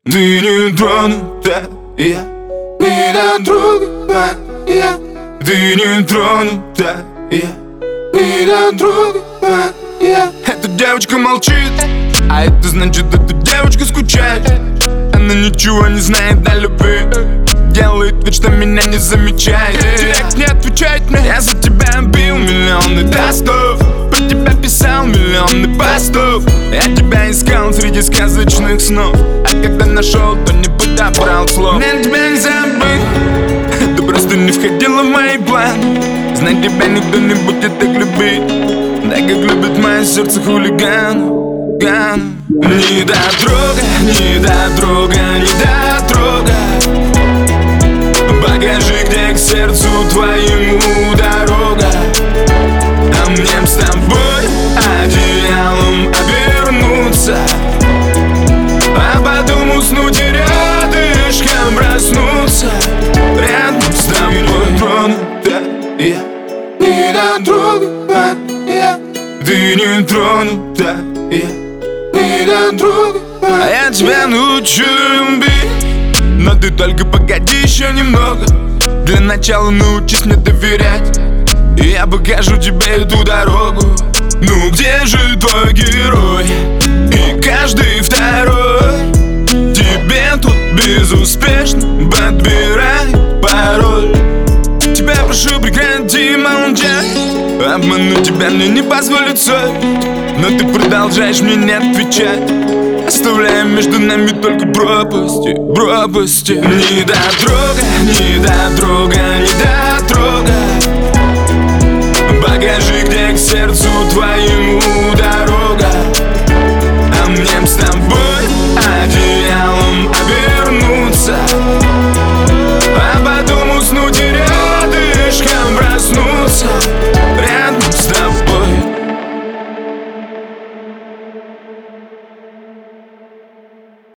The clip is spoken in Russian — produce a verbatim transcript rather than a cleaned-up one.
Ты не тронутая, не дотрогая. Ты не тронутая, не дотрогая. Эта девочка молчит, а это значит, эта девочка скучает. Она ничего не знает о любви, делает вид, что меня не замечает. Директ не отвечает мне. Я за тебя бил миллионы тостов, про тебя писал миллионы постов. Я тебя искал среди сказочных снов, а когда нашел, то не подобрал слов. Мне тебя не забыть, это просто не входило в мои планы. Знать тебя никто не будет так любить, так как любит мое сердце хулиган. Не дотрогай, не дотрогай, не дотрогай. Покажи, где к сердцу твоему дорога. А мне б с тобой одеялом обернуться, а потом уснуть и рядышком проснуться. Рядом с тобой тронутая, не дотрогай. Ты не тронутая, не дотрогай. А я тебя научу любить, но ты только погоди еще немного. Для начала научись мне доверять, и я покажу тебе эту дорогу. Ну где же твой герой? И каждый второй тебе тут безуспешно подбирает пароль. Тебя прошу, прекрати молчать, обмануть тебя мне не позволит совесть, но ты продолжаешь мне не отвечать, оставляя между нами только пропасти, пропасти. Не дотрогай, не дотрогай, не дотрогай. Покажи, где к сердцу твоему дорога.